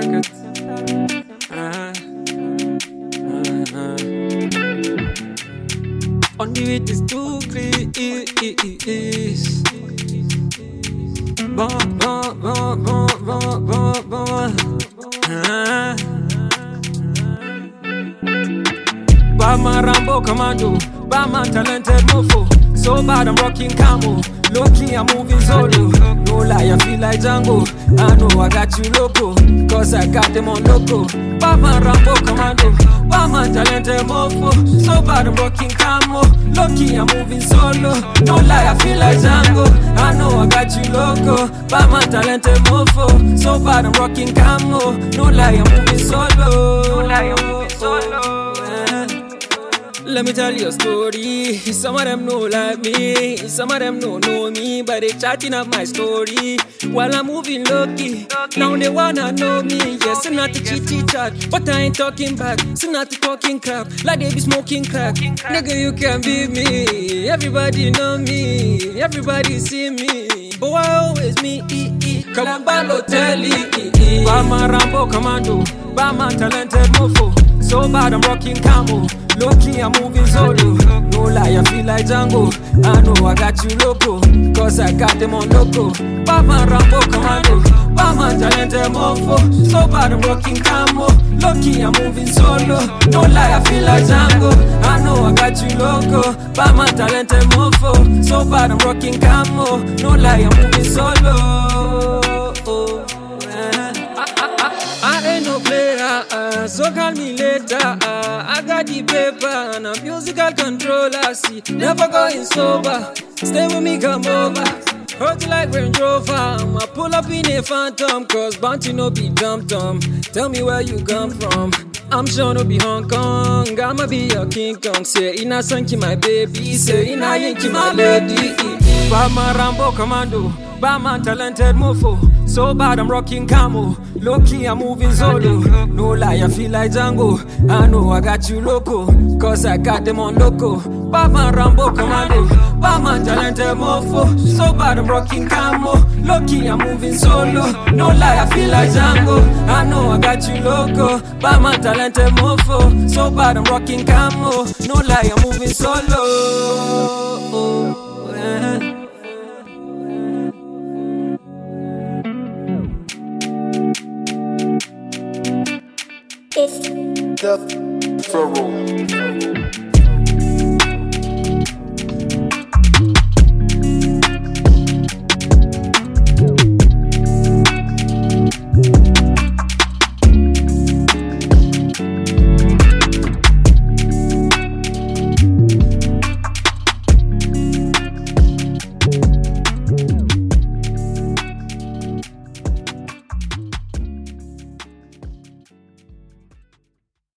target. On the way is too clear. Batman Rambo Commando, Batman talented mofo. So bad I'm rocking camo, low key I'm moving solo. No lie, I feel like Django. I know I got you loco, cause I got them on loco. Batman Rambo Commando, Batman talented mofo. So bad I'm rocking camo, low key I'm moving solo. No lie, I feel like Django. I know I got you loco, Batman talented mofo. So bad I'm rocking camo, no lie, I'm moving solo. No lie, I'm moving solo. Let me tell you a story. Some of them know like me, some of them don't know me, but they chatting up my story while I'm moving low-key. Now they wanna know me. Yes, I'm not the chitty chat, but I ain't talking back. So not the talking crap, like they be smoking crack. Nigga, you can be me. Everybody know me, everybody see me, but why always me? Come on, Balotelli. Batman Rambo Commando, Batman talented mofo. So bad I'm rocking camo, low key I'm moving solo. No lie, I feel like Django. I know I got you loco, cause I got them on loco. Batman Rambo Commando, Batman talented mofo. So bad I'm rocking camo, low key I'm moving solo. No lie, I feel like Django. I know I got you loco, Batman talented mofo. So bad I'm rocking camo, no lie, I'm moving solo. I ain't no player, so call me later. I got the paper and a musical controller. See, never going sober. Stay with me, come over. Heard you like Range Rover. I pull up in a Phantom, cause Bounty no be dum-dum. Tell me where you come from. I'm sure no be Hong Kong. I'ma be your King Kong. Say, ina sanky my baby. Say, ina yanky my lady. Batman Rambo Commando, Batman talented mofo. So bad I'm rocking camo, low key I'm moving solo. No lie, I feel like Django. I know I got you loco, cause I got them on loco. Batman Rambo Commando, Batman talented mofo. So bad I'm rocking camo, low key I'm moving solo. No lie, I feel like Django. I know I got you loco, Batman talented mofo. So bad I'm rocking camo, no lie, I'm moving solo. It's the Pharaoh.